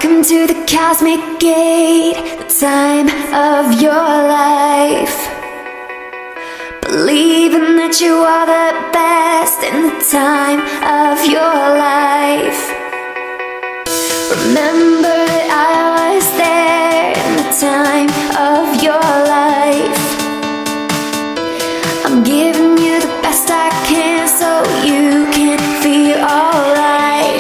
Welcome to the cosmic gate, the time of your life. Believing that you are the best in the time of your life. Remember that I was there in the time of your life. I'm giving you the best I can so you can feel alright.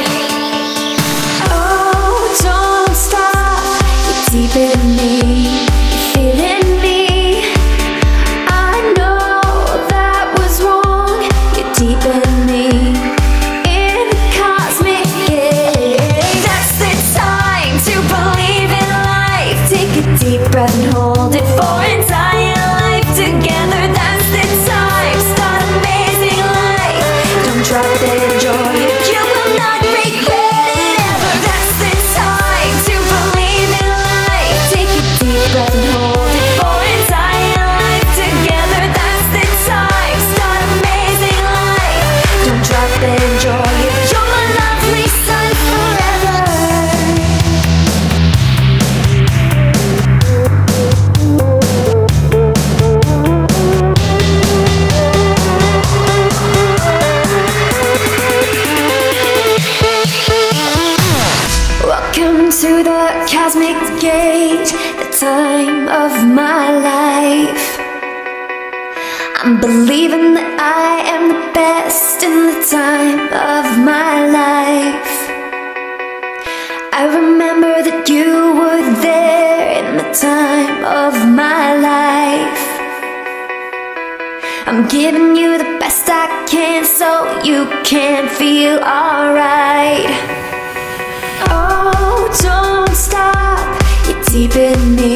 Oh, don't stop, you're deeper than me, you're feeling me. I know that was wrong, you're deeper than me. In the cosmic gate, that's the time to believe in life. Take a deep breath and hold it for entire life together. That's the time, start amazing life. Don't drop it, enjoy it, you will not regret it ever. That's the time to believe in life. Take a deep breath and hold it for entire life together. That's the time, start amazing life. Don't drop it, enjoy it, you're my lovely sun forever. Welcome to the cosmic gate, the time of my life. I'm believing that I am the best in the time of my life. I remember that you were there in the time of my life. I'm giving you the best I can so you can feel alright. Oh, don't stop, you're deep in me.